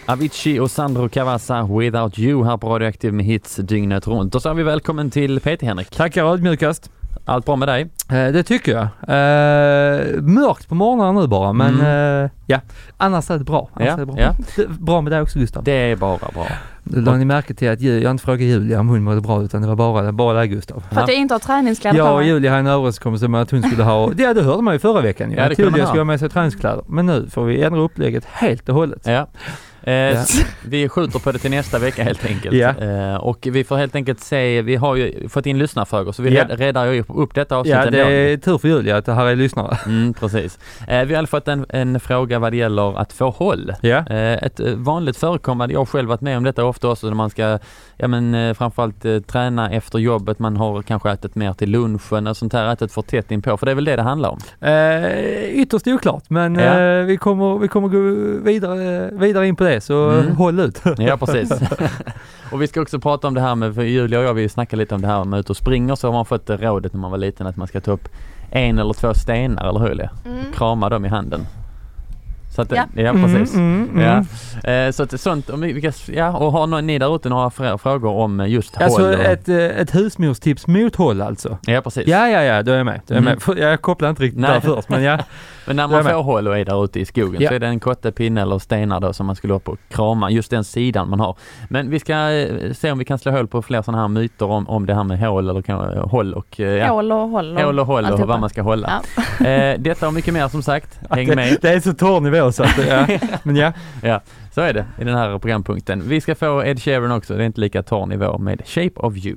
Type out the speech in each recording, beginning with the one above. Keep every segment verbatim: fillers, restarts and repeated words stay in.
Avicii och Sandro Cavazza, Without You, här på Radioaktiv med hits dygnet runt. Och så är vi välkommen till Peter Henrik. Tackar ödmjukast. Allt bra med dig? Eh, det tycker jag. Eh, mörkt på morgonen nu bara, men mm. eh, ja, annars är det bra. Annars ja, är det bra. Ja. Det, bra med dig också, Gustav. Det är bara bra. Då har ni märkt till att jag inte frågade Julia om hon mådde bra, utan det var bara, bara där, Gustav. För att jag inte har träningskläder ja, på och mig. Julia har en överenskommelse med att hon skulle ha, ja, det hörde man ju förra veckan. Ja, att Julia skulle ha med sig träningskläder. Men nu får vi ändra upplägget helt och hållet. Ja. Eh, ja. Vi skjuter på det till nästa vecka helt enkelt. Ja. Eh, och vi får helt enkelt se, vi har ju fått in lyssnarfrågor så vi ja. räddar ju upp detta avsnittet. Ja, det är tur för Julia att det här är lyssnare. Mm, precis. Eh, vi har fått en, en fråga vad det gäller att få håll. Ja. Eh, ett vanligt förekommande, jag har själv varit med om detta ofta också när man ska, ja men eh, framförallt eh, träna efter jobbet, man har kanske ätit mer till lunchen och sånt här, ätit för tätt in på, för det är väl det det handlar om? Eh, ytterst oklart, men ja. eh, vi kommer vi kommer gå vidare, vidare in på det, så mm. håll ut. Ja, precis. Och vi ska också prata om det här med, för Julia och jag, vi snackar lite om det här med ut och springa, så har man fått rådet när man var liten att man ska ta upp en eller två stenar, eller hur? Mm. Krama dem i handen. Så att, ja. ja, precis. Mm, mm, mm. Ja. Eh, så att sånt, om vi, vi ja, och har någon, ni där ute några fr- frågor om just alltså håll? Och... ett, ett husmorstips mot håll alltså? Ja, precis. Ja, ja, ja, då är jag med. Då är jag, mm. med. Jag kopplar inte riktigt Nej. där först, men ja. Men när man får håll och är där ute i skogen ja. så är det en kotte, pinne eller stenar då som man skulle upp och krama, just den sidan man har. Men vi ska eh, se om vi kan slå hål på fler sådana här myter om, om det här med hål eller kan, håll och... Ja. Hål och håll. Hål och håll och vad man ska hålla. Ja. Eh, detta och mycket mer som sagt. Häng det, med. Det är så torr nivå så att ja. Men ja. Ja, så är det i den här programpunkten. Vi ska få Ed Sheeran också, det är inte lika torr nivå, med Shape of You.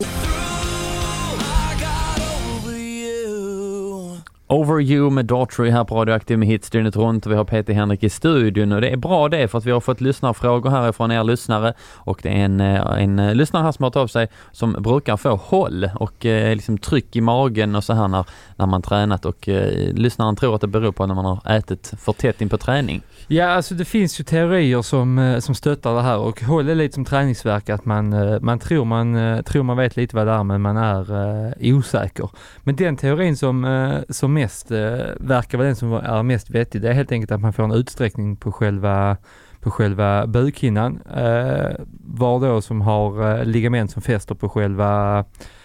Over You med Daughtry här på Radioaktiv med hits dygnet runt, och vi har Peter Henrik i studion, och det är bra det, för att vi har fått lyssnarfrågor härifrån er lyssnare, och det är en, en, en lyssnare här som har tagit av sig som brukar få håll och eh, liksom tryck i magen och så här när, när man tränat, och eh, lyssnaren tror att det beror på när man har ätit för tätt in på träning. Ja, alltså det finns ju teorier som, som stöttar det här, och håll är lite som träningsverk, att man, man, tror, man tror man vet lite vad det är, men man är uh, osäker. Men den teorin som, uh, som mest uh, verkar vara den som är mest vettig, det är helt enkelt att man får en utsträckning på själva, på själva bukhinnan, uh, var då som har uh, ligament som fäster på själva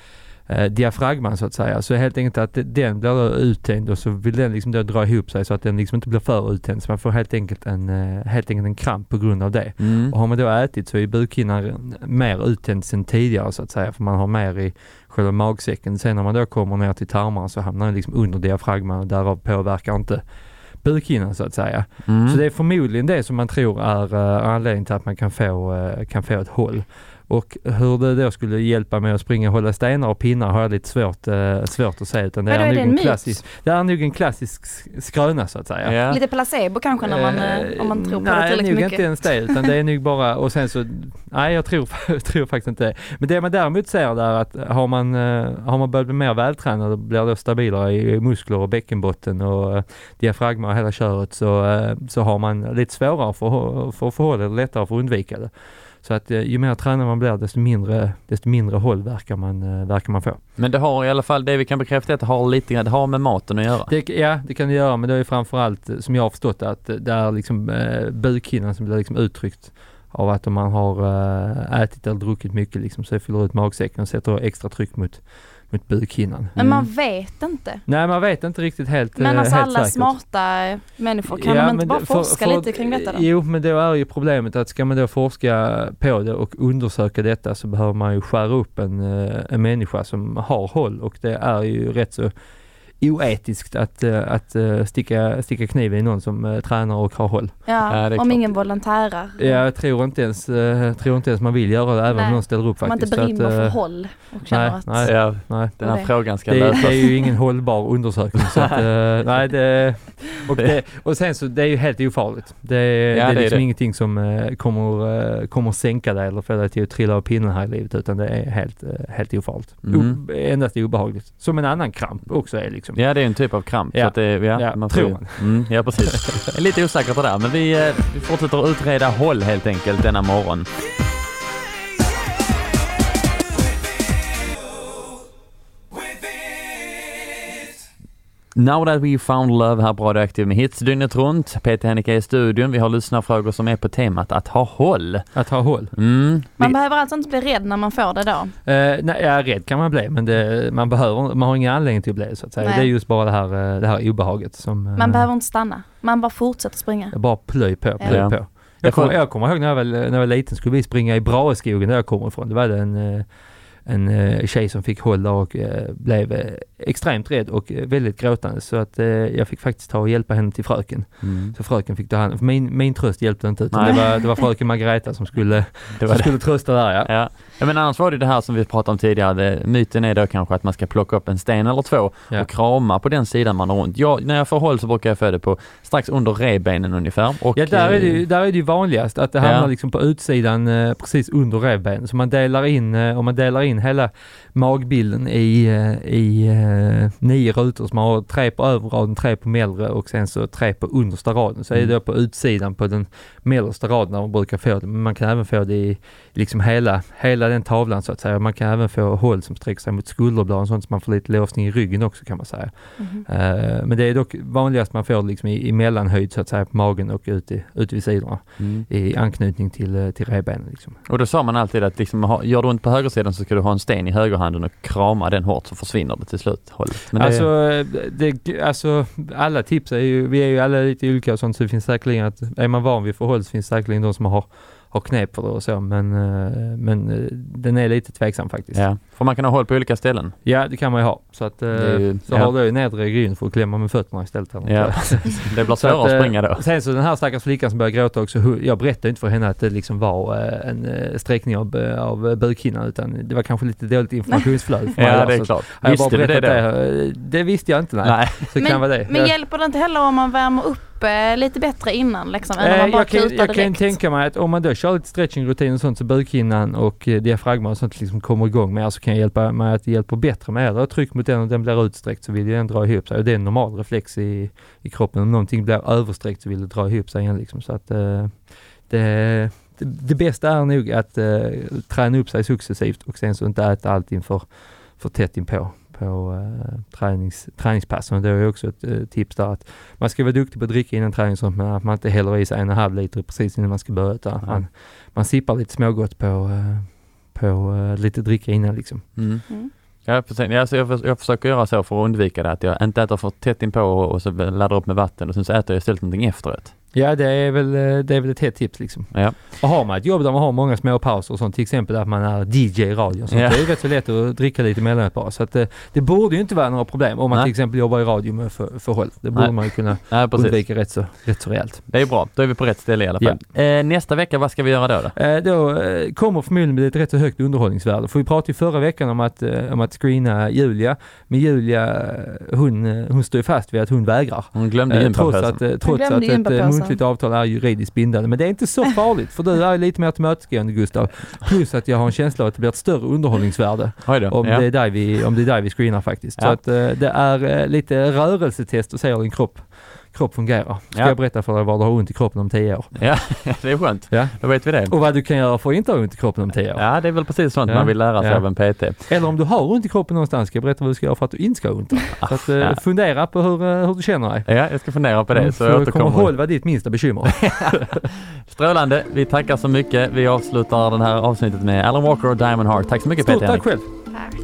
Eh, diafragman så att säga, så helt enkelt att den blir då uttänd, och så vill den liksom då dra ihop sig så att den liksom inte blir för uttänd, så man får helt enkelt en, eh, helt enkelt en kramp på grund av det. Mm. Och har man då ätit så är bukhinnan mer uttänd sen tidigare så att säga, för man har mer i själva magsäcken. Sen när man då kommer ner till tarmarna så hamnar den liksom under diafragman, och därav påverkar inte bukhinnan så att säga. Mm. Så det är förmodligen det som man tror är uh, anledningen till att man kan få, uh, kan få ett håll. Och hur det då skulle hjälpa med att springa och hålla stenar och pinnar har jag lite svårt, uh, svårt att säga. Utan det, är, är nog det en klassisk, det är nog en klassisk skröna så att säga. Ja. Lite placebo kanske när man, uh, om man tror på nej, det tillräckligt mycket. Nej, nog inte ens det, utan det är nog bara, och sen så, nej jag tror, jag tror faktiskt inte det. Men det man däremot ser där, att har man, uh, har man börjat bli mer vältränad och blir då stabilare i muskler och bäckenbotten och uh, diafragma och hela köret, så, uh, så har man lite svårare för, för att förhålla det, lättare för att undvika det. Så att ju mer tränare man blir, desto mindre, desto mindre håll verkar man, verkar man få. Men det har i alla fall, det vi kan bekräfta, att det har lite grann, det har med maten att göra. Det, ja, det kan det göra, men det är framförallt, som jag har förstått, att det är liksom eh, bukhinnan som blir liksom uttryckt av att om man har eh, ätit eller druckit mycket liksom, så fyller ut magsäcken och sätter extra tryck mot mot bukhinnan. Men man vet inte. Nej, man vet inte riktigt helt Men alltså helt alla säkert. Smarta människor, kan ja, de inte bara för, forska för, lite kring detta då? Jo, men då är ju problemet att ska man då forska på det och undersöka detta, så behöver man ju skära upp en, en människa som har håll, och det är ju rätt så oetiskt att, att sticka, sticka kniv i någon som uh, tränar och har håll. Ja, ja om klart. Ingen volontärer. Ja, jag tror inte ens, uh, tror inte ens man vill göra det, även nej. Om någon ställer upp faktiskt. Man inte brinner att, för håll och känner nej, att... Nej, ja, nej. Den här det. frågan ska det, lösas. Det är ju ingen hållbar undersökning. Så att, uh, nej, det, och, det, och sen så, det är ju helt ofarligt. Det, ja, det är det liksom är det. Ingenting som uh, kommer, uh, kommer sänka dig eller få dig till att trilla av pinnen här i livet, utan det är helt, uh, helt ofarligt. Mm. O, endast obehagligt. Som en annan kramp också är liksom. Ja, det är en typ av kramp. Ja. Så att det, ja, ja, man tror får, man. Mm, ja, precis. Jag är lite osäker på det där, men vi, vi fortsätter att utreda håll helt enkelt denna morgon. Now That We Found Love här på Radioaktiv med hits dygnet runt. Peter Henrika i studion. Vi har lyssnarfrågor som är på temat att ha håll. Att ha håll. Mm. Man vi... behöver alltså inte bli rädd när man får det då? Uh, nej, ja, rädd kan man bli, men det, man, behöver, man har ingen anledning till att bli så att säga. Nej. Det är just bara det här, det här obehaget som... Uh, man behöver inte stanna. Man bara fortsätter springa. Bara plöj på, plöj ja. på. Jag kommer, jag kommer ihåg när jag, var, när jag var liten skulle vi springa i Braheskogen där jag kommer ifrån. Det var det en... en uh, tjej som fick hålla och uh, blev uh, extremt rädd och uh, väldigt gråtande, så att uh, jag fick faktiskt ta och hjälpa henne till fröken. Mm. Så fröken fick ta hand om. Min, min tröst hjälpte inte, utan det var, det var fröken Margareta som skulle, det var som skulle trösta där. Ja. Ja. Ja, men annars var det det här som vi pratade om tidigare. Det, myten är då kanske att man ska plocka upp en sten eller två ja. och krama på den sidan man har ont. Jag, när jag får håll så brukar jag få det på strax under revbenen ungefär. Och, ja, där är, det, där är det ju vanligast att det hamnar ja. liksom på utsidan eh, precis under revbenen. Så man delar in, eh, om man delar in hela magbilden i, eh, i eh, nio rutor som har tre på överraden, tre på mellre och sen så tre på understa raden. Så mm. är det då på utsidan på den mellersta raden där man brukar få det. Men man kan även få det i liksom hela, hela den tavlan så att säga. Man kan även få håll som sträcker sig mot skulderbladen, sånt som man får lite låsning i ryggen också kan man säga. Mm. Uh, men det är dock vanligast man får liksom i, i mellanhöjd så att säga på magen och ut, i, ut vid sidorna mm. i anknytning till, till revbenen. Liksom. Och då sa man alltid att liksom, ha, gör du ont på högersidan så ska du ha en sten i högerhanden och krama den hårt så försvinner det till slut hållet. Men det alltså, det, alltså alla tips är ju, vi är ju alla lite olika och sånt, så det finns säkerligen att är man van vid förhåll så finns säkerligen de som har har knep för det och så, men, men den är lite tveksam faktiskt. Ja, för man kan ha håll på olika ställen. Ja, det kan man ju ha. Så, att, ju, så ja. har du ju nedre gryn för att klämma med fötterna istället. Ja. Det blir svårare att, att springa då. Sen så den här stackars flickan som började gråta också, jag berättade inte för henne att det liksom var en sträckning av, av bukhinnan, utan det var kanske lite dåligt informationsflöde för mig. Ja, det är så klart. Jag visste bara du det, det? Det visste jag inte, nej. nej. Så men kan vara det. men hjälper det inte heller om man värmer upp lite bättre innan liksom, än om man bara jag kan, jag kan direkt. tänka mig att om man då kör lite stretchingrutin och sånt så bukhinnan och eh, diafragma och sånt liksom kommer igång med, så kan jag hjälpa med att det hjälper bättre med det. Tryck mot den och den blir utsträckt så vill den dra ihop sig, och det är en normal reflex i, i kroppen. Om någonting blir översträckt så vill det dra ihop sig igen liksom. Så att eh, det, det, det bästa är nog att eh, träna upp sig successivt och sen så inte äta allt inför för tätt inpå på uh, tränings, träningspass. Och det är ju också ett uh, tips där att man ska vara duktig på att dricka innan träning, så att man, att man inte häller i sig en och en halv liter precis innan man ska börja. Mm. Man, man sippar lite smågott på, uh, på uh, lite dricka innan liksom. Mm. Mm. Ja, alltså jag, jag försöker göra så för att undvika det, att jag inte äter för tätt inpå och, och så laddar upp med vatten och sen så äter jag istället någonting efteråt. Ja, det är väl, det är väl ett helt tips liksom. Ja. Och har man ett jobb där man har många små pauser och sånt, till exempel att man är D J i radio och sånt, ja. Det är rätt så lätt att dricka lite emellanåt bara. Så att det, det borde ju inte vara några problem om man Nej. till exempel jobbar i radio med för, förhåll. Det borde Nej. man ju kunna Nej, undvika rätt så, rätt så rejält. Det är bra, då är vi på rätt ställe i alla fall. Ja. Eh, nästa vecka, vad ska vi göra då? Då, eh, då eh, kommer förmodligen med ett rätt så högt underhållningsvärde. För vi pratade ju förra veckan om att, eh, om att screena Julia. Men Julia, hon, hon står ju fast vid att hon vägrar. Hon glömde eh, Trots att, eh, trots att ett muntligt avtal är ju juridiskt bindande. Men det är inte så farligt, för du är lite mer tillmötesgående, Gustav. Plus att jag har en känsla av att det blir ett större underhållningsvärde om, ja. det är där vi, om det är där vi screenar faktiskt. Ja. Så att uh, det är uh, lite rörelsetest och se hur din kropp kropp fungerar. Ska ja. jag berätta för dig vad du har ont i kroppen om tio år? Ja, det är skönt. Ja. Då vet vi det. Och vad du kan göra för att inte ha ont i kroppen om tio år. Ja, det är väl precis sånt ja. man vill lära sig ja. av en P T. Eller om du har ont i kroppen någonstans, ska jag berätta vad du ska göra för att du inte ska ha ont. Så att, uh, ja. fundera på hur, hur du känner dig. Ja, jag ska fundera på det. Mm, så jag kommer ihåg vad ditt minsta bekymmer. Strålande. Vi tackar så mycket. Vi avslutar den här avsnittet med Alan Walker och Diamond Heart. Tack så mycket, Stort Peter. Tack själv. Tack.